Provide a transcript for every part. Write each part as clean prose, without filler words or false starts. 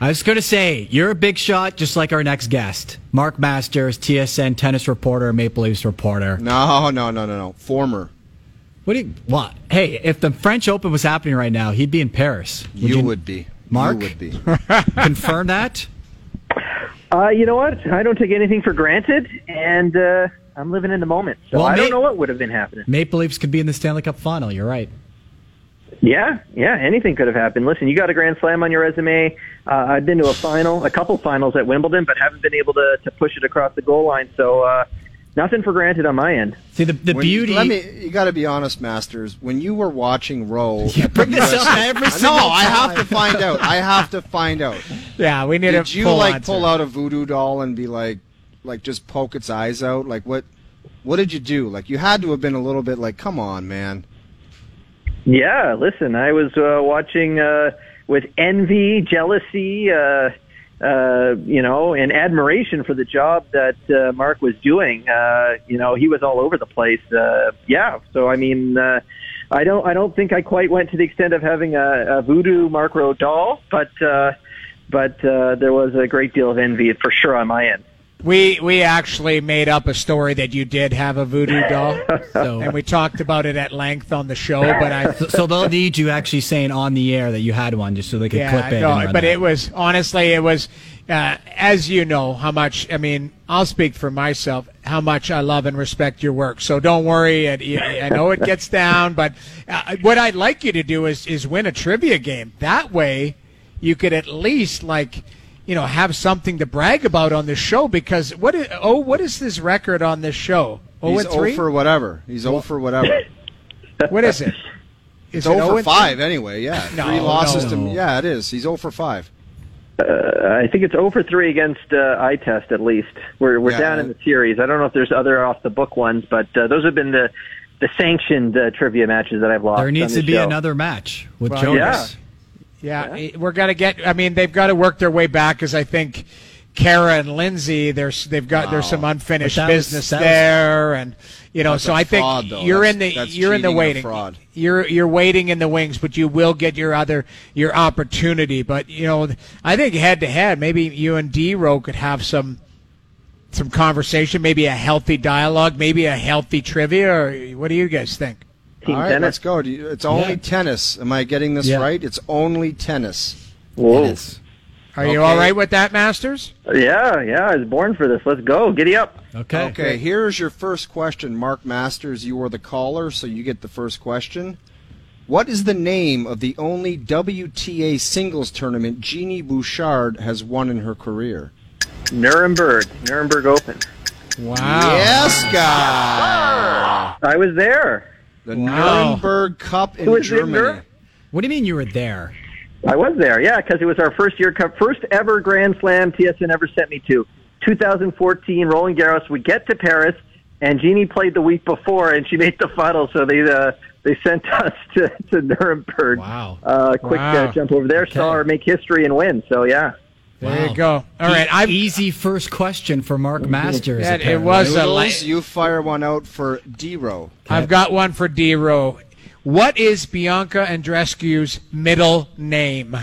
I was going to say, you're a big shot, just like our next guest, Mark Masters, TSN tennis reporter, Maple Leafs reporter. No. Former. What? Hey, if the French Open was happening right now, he'd be in Paris. You would be. Mark? You would be. Confirm that? You know what? I don't take anything for granted, and I'm living in the moment. So I don't know what would have been happening. Maple Leafs could be in the Stanley Cup final. You're right. Yeah, anything could have happened. Listen, you got a Grand Slam on your resume. I've been to a couple finals at Wimbledon, but haven't been able to push it across the goal line. So nothing for granted on my end. See, the beauty... You got to be honest, Masters. When you were watching Roe... You bring this up every single time. I have to find out. Yeah, we need Did you pull out a voodoo doll and be like just poke its eyes out? Like, what did you do? Like, you had to have been a little bit like, come on, man. Yeah, listen, I was watching with envy, jealousy, and admiration for the job that Mark was doing. He was all over the place. So I mean, I don't think I quite went to the extent of having a voodoo Mark Rowe doll, but there was a great deal of envy for sure on my end. We actually made up a story that you did have a voodoo doll, and we talked about it at length on the show. But so they'll need you actually saying on the air that you had one, just so they could clip it. No, but it was honestly, as you know, how much. I mean, I'll speak for myself. How much I love and respect your work. So don't worry. I know it gets down, but what I'd like you to do is win a trivia game. That way, you could at least have something to brag about on this show, because what is this record on this show? He's 0 for whatever. He's 0 for whatever. What is it? It's 0 for 5 anyway, yeah. No, 3 losses to... Yeah, it is. He's 0 for 5. I think it's 0 for 3 against iTest, at least. We're down in the series. I don't know if there's other off-the-book ones, but those have been the sanctioned trivia matches that I've lost. There needs to be another match with Jonas. Yeah, we're gonna get. I mean, they've got to work their way back, because I think Kara and Lindsay, there's some unfinished business there, and so I think you're in the waiting. You're waiting in the wings, but you will get your opportunity. But I think head to head, maybe you and D-Row could have some conversation, maybe a healthy dialogue, maybe a healthy trivia. Or what do you guys think? All right, let's go. It's only tennis. Am I getting this right? It's only tennis. Whoa. Tennis. Are you all right with that, Masters? Yeah, I was born for this. Let's go. Giddy up. Okay, here's your first question. Mark Masters, you are the caller, so you get the first question. What is the name of the only WTA singles tournament Jeannie Bouchard has won in her career? Nuremberg Open. Wow. Yes, guy. I was there. The Nuremberg Cup in Germany. What do you mean you were there? I was there, because it was our first ever Grand Slam TSN ever sent me to. 2014, Roland Garros. We get to Paris, and Jeannie played the week before, and she made the final, so they sent us to Nuremberg. Wow. Quick jump over there, saw her make history and win, so yeah. There you go. All right, easy first question for Mark Masters. It was you fire one out for D-Row. Okay. I've got one for D-Row. What is Bianca Andreescu's middle name?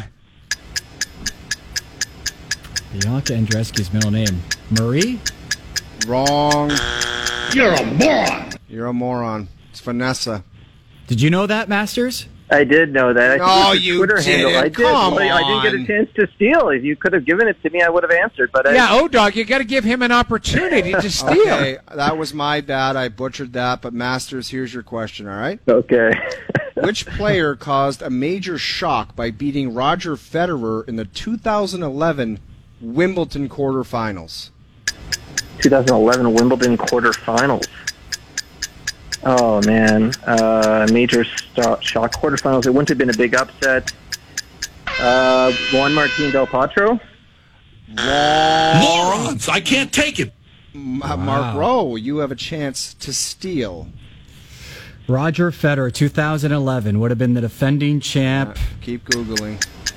Bianca Andreescu's middle name. Marie? Wrong. You're a moron. You're a moron. It's Vanessa. Did you know that, Masters? I did know that. No, you Twitter didn't. Handle. I did. Come on. I didn't get a chance to steal. If you could have given it to me, I would have answered. But O-Dog, you got to give him an opportunity to steal. Okay, that was my bad. I butchered that. But Masters, here's your question. All right. Okay. Which player caused a major shock by beating Roger Federer in the 2011 Wimbledon quarterfinals? 2011 Wimbledon quarterfinals. Oh, man. Major shock quarterfinals. It wouldn't have been a big upset. Juan Martín Del Potro? Morons! I can't take it. Mark Rowe, you have a chance to steal. Roger Federer, 2011, would have been the defending champ. Keep Googling.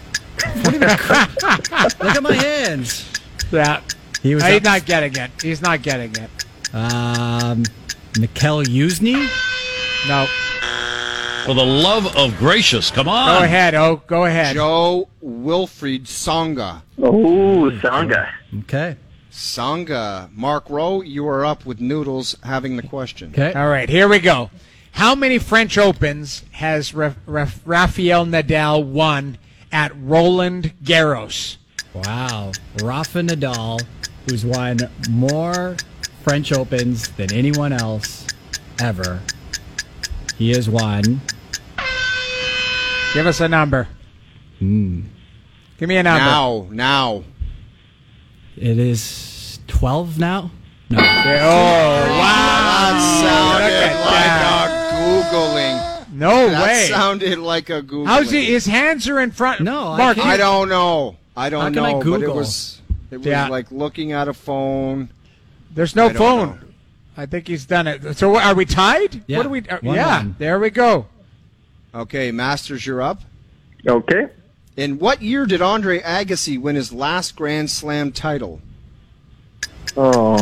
Look at my hands. Yeah. He's not getting it. He's not getting it. Mikkel Yuzny? No. For the love of gracious, come on. Go ahead, go ahead. Joe Wilfried Songa. Oh, Songa. Okay. Songa. Mark Rowe, you are up with Noodles having the question. Okay. All right, here we go. How many French Opens has Rafael Nadal won at Roland Garros? Wow. Rafa Nadal, who's won more French Opens than anyone else ever. He has won. Give us a number. Give me a number. Now. It is 12 now? No. Oh, wow. That sounded like a Googling. No way. That sounded like a Googling. How's he? His hands are in front. No, Mark. I don't know. How can I But Google? it was Yeah. like looking at a phone. There's no I don't phone. know. I think he's done it. So are we tied? Yeah. What are we? 1-1. There we go. Okay, Masters, you're up. Okay. In what year did Andre Agassi win his last Grand Slam title? Oh,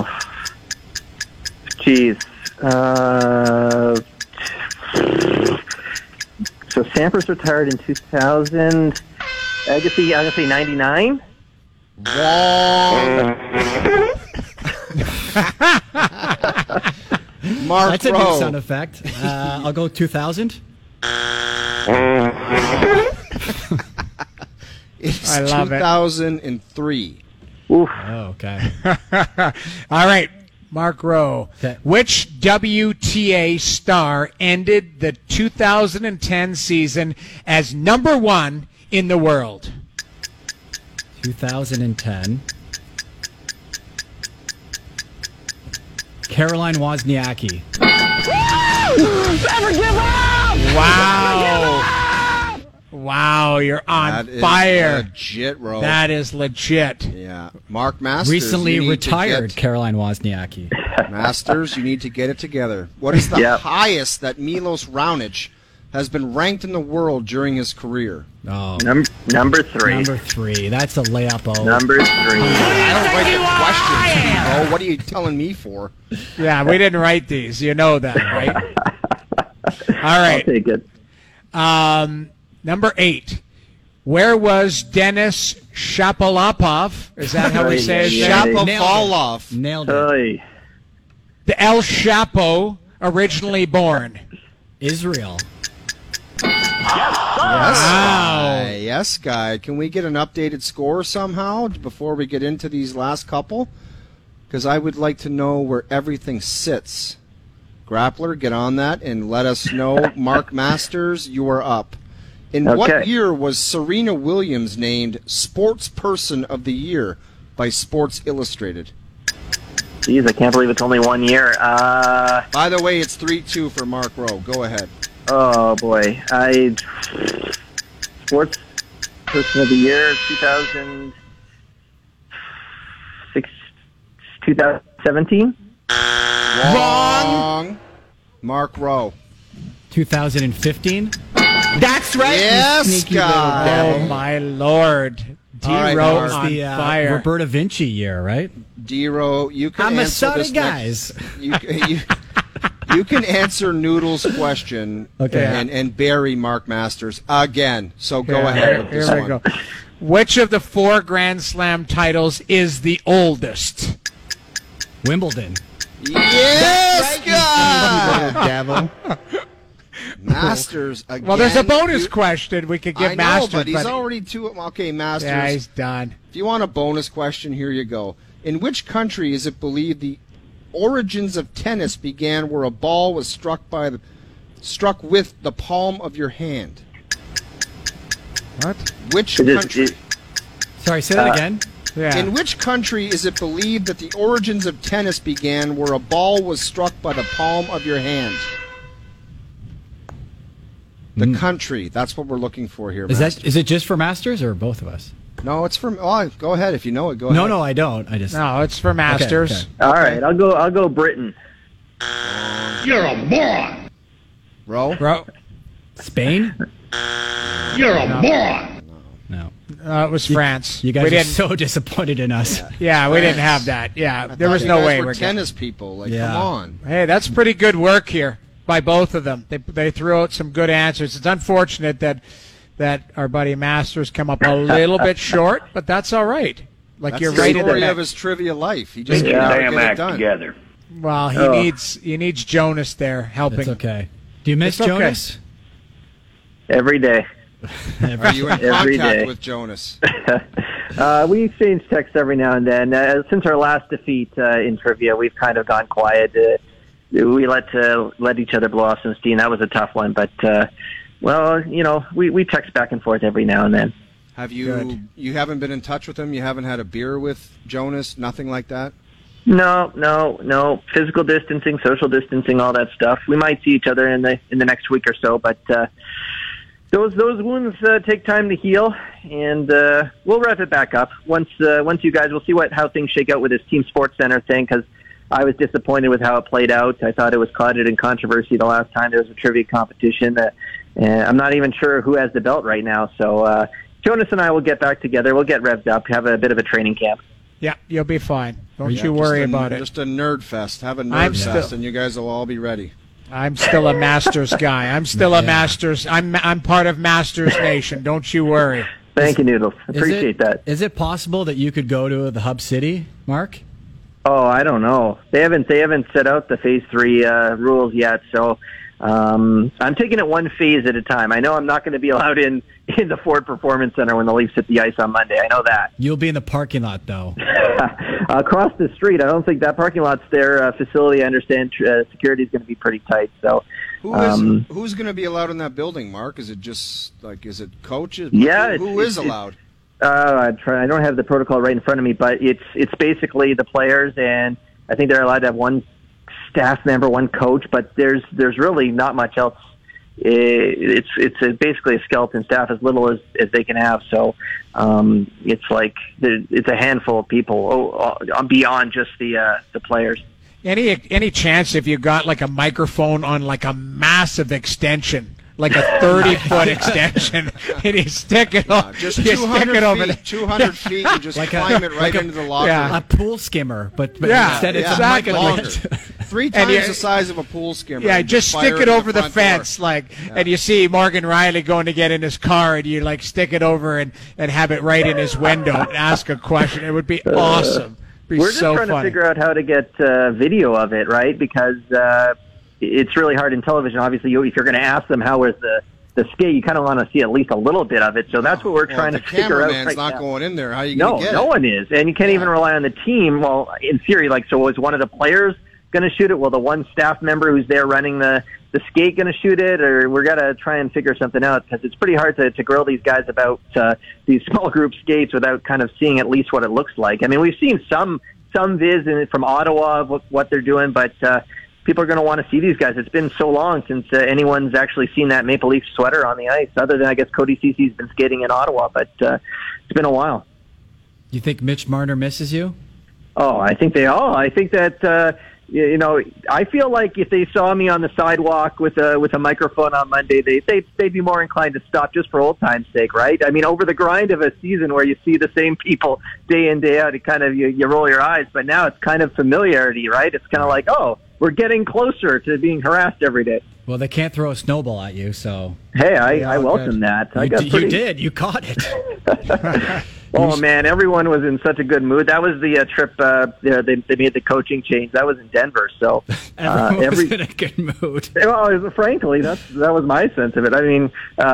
jeez. So Sampras retired in 2000. Agassi, I'm gonna say 99. Wrong. Mark That's a Rowe. new sound effect. I'll go 2000. It's I love it. 2003. Oof. Oh, okay. All right, Mark Rowe. Okay. Which WTA star ended the 2010 season as number one in the world? 2010. Caroline Wozniacki. Wow. Wow, you're on That is fire. legit, Rowe. That is legit. Yeah. Mark Masters. Recently you need to retired get- Caroline Wozniacki. Masters, you need to get it together. What is the Yep. highest that Milos Raonic has been ranked in the world during his career? Oh, Number 3. number 3. That's a layup. Number 3. I don't write the questions. Oh, what are you telling me for? Yeah, we didn't write these. You know that, right? All I'll right. take it. Number 8. Where was Denis Shapovalov? Is that how we say his Yeah, name? yeah. Shapovalov. Nailed it. Oy. The El Chapo originally born. Israel. Wow. Yes, guy. Can we get an updated score somehow before we get into these last couple? Because I would like to know where everything sits. Grappler, get on that and let us know. Mark Masters, you are up. In what Okay. year was Serena Williams named Sports Person of the Year by Sports Illustrated? Jeez, I can't believe it's only 1 year. By the way, it's 3-2 for Mark Rowe. Go ahead. Oh boy, Sports Person of the Year 2017. Wrong. Mark Rowe. 2015. That's right. Yes, sneaky guy. little Oh my Lord. D. All right, Rowe Mark. on The fire. Roberta Vinci year, right? D-Row, you can I'm a answer sorry this guys. You can answer Noodle's question Okay. and bury Mark Masters again. So go Yeah, ahead with here this we one. go. Which of the 4 Grand Slam titles is the oldest? Wimbledon. Yes, guy! Devil. Masters again. Well, there's a bonus question we could give I know, Masters. but he's already two. Okay, Masters. Yeah, he's done. If you want a bonus question, here you go. In which country is it believed the origins of tennis began where a ball was struck with the palm of your hand? What? Which It is- country? it- Sorry, say that again. Yeah. In which country is it believed that the origins of tennis began where a ball was struck by the palm of your hand? The country. That's what we're looking for here. Is Masters. it just for Masters or both of us? No, it's from. Oh, go ahead if you know it. Go ahead. No, I don't. I just. No, it's for Masters. Okay. All right, I'll go Britain. You're a moron. Row. Bro, Spain? You're a moron. No. it was France. You we guys are didn't. so disappointed in us. Yeah, we didn't have that. Yeah, I there thought was you no guys way were we're getting. tennis people. Like, Yeah. come on. Hey, that's pretty good work here. by both of them. They threw out some good answers. It's unfortunate that our buddy Masters come up a little bit short, but that's all right. Like that's you're the right in story the of his trivia life. He just Get can't damn get it act done. together. Well, he needs Jonas there helping. It's okay. Do you miss It's okay. Jonas? Every day. Are you in Every contact day. with Jonas? We exchange texts every now and then. Since our last defeat in trivia, we've kind of gone quiet. We let each other blow off some steam. That was a tough one, but we text back and forth every now and then. Have you? You haven't been in touch with him? You haven't had a beer with Jonas? Nothing like that? No. Physical distancing, social distancing, all that stuff. We might see each other in the next week or so, but those wounds take time to heal, and we'll rev it back up once you guys. We'll see how things shake out with this Team Sports Center thing, because I was disappointed with how it played out. I thought it was clouded in controversy the last time there was a trivia competition. I'm not even sure who has the belt right now, so Jonas and I will get back together. We'll get revved up, have a bit of a training camp. Yeah, you'll be fine. Don't you worry about it. Just a nerd fest. Have a nerd fest, and you guys will all be ready. I'm still a Masters guy. I'm still a Masters. I'm part of Masters Nation. Don't you worry. Thank you, Noodles. Appreciate that. Is it possible that you could go to the Hub City, Mark? Oh, I don't know. They haven't set out the Phase 3 rules yet, so I'm taking it one phase at a time. I know I'm not going to be allowed in the Ford Performance Center when the Leafs hit the ice on Monday. I know that. You'll be in the parking lot, though. Across the street. I don't think that parking lot's their facility. I understand security is going to be pretty tight. So, who's going to be allowed in that building, Mark? Is it just is it coaches? Yeah, who is allowed? I don't have the protocol right in front of me, but it's basically the players, and I think they're allowed to have one staff member, one coach, but there's really not much else. It's basically a skeleton staff, as little as they can have. So it's like it's a handful of people beyond just the players. Any chance if you got like a microphone on like a massive extension, like a 30-foot extension, and you stick it over, just 200 feet, 200 feet, and just climb it right into the locker room. A pool skimmer, but instead it's exactly. a mic longer. 3 times the size of a pool skimmer. Yeah, just stick it over the fence, and you see Morgan Riley going to get in his car, and you stick it over and have it right in his window and ask a question. It would be awesome. We're just trying to figure out how to get video of it, right? Because it's really hard in television. Obviously, if you're going to ask them how was the skate, you kind of want to see at least a little bit of it. So that's what we're trying to figure out. The cameraman's not going in there. How are you going to get it? No one is, and you can't even rely on the team. Well, in theory, so was one of the players going to shoot it? Well, the one staff member who's there running the skate going to shoot it? Or we're going to try and figure something out, because it's pretty hard to grill these guys about these small group skates without kind of seeing at least what it looks like. I mean, we've seen some viz from Ottawa of what they're doing, but people are going to want to see these guys. It's been so long since anyone's actually seen that Maple Leaf sweater on the ice, other than, I guess, Cody Cece's been skating in Ottawa, but it's been a while. You think Mitch Marner misses you? Oh, I think they all. I think that, I feel like if they saw me on the sidewalk with a microphone on Monday, they'd be more inclined to stop just for old time's sake, right? I mean, over the grind of a season where you see the same people day in, day out, it kind of, you roll your eyes, but now it's kind of familiarity, right? It's kind of like, oh, we're getting closer to being harassed every day. Well, they can't throw a snowball at you, so... Hey, I welcome that. You did. You caught it. Oh, man, everyone was in such a good mood. That was the trip. They made the coaching change. That was in Denver. So everyone was in a good mood. Well, frankly, that was my sense of it. I mean,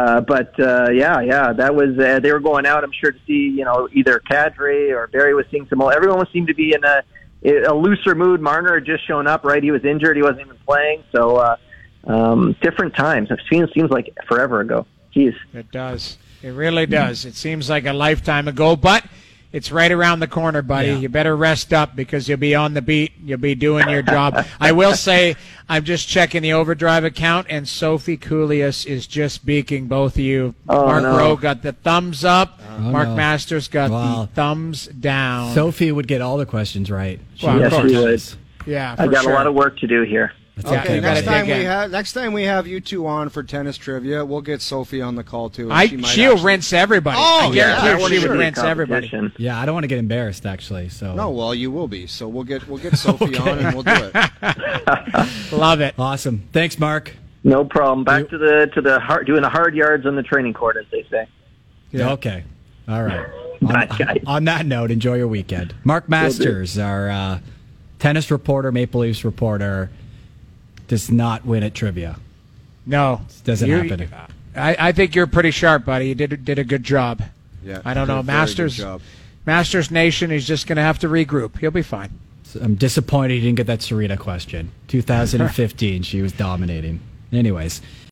yeah, that was. They were going out, I'm sure, to see either Kadri or Barry was seeing some. Everyone seemed to be in a looser mood. Marner had just shown up, right? He was injured. He wasn't even playing. So different times. It seems like forever ago. Jeez. It does. It really does. It seems like a lifetime ago, but it's right around the corner, buddy. Yeah. You better rest up, because you'll be on the beat. You'll be doing your job. I will say, I'm just checking the Overdrive account, and Sophie Coolius is just beaking both of you. Mark Rowe got the thumbs up. Mark Masters got the thumbs down. Sophie would get all the questions right. Yes, she would. Yeah, I got a lot of work to do here. Okay, next time we have you two on for tennis trivia, we'll get Sophie on the call too. She'll rinse everybody. Oh, I guarantee she would rinse everybody. Yeah, I don't want to get embarrassed actually. So no, well, you will be. So we'll get Sophie on and we'll do it. Love it. Awesome. Thanks, Mark. No problem. Back to the hard, doing the hard yards on the training court, as they say. Yeah. Okay. All right. On that note, enjoy your weekend. Mark Masters, our tennis reporter, Maple Leafs reporter, does not win at trivia. No. Doesn't happen. I think you're pretty sharp, buddy. You did a good job. Yeah. I don't know. Masters Nation, he's just going to have to regroup. He'll be fine. So I'm disappointed he didn't get that Serena question. 2015, she was dominating. Anyways.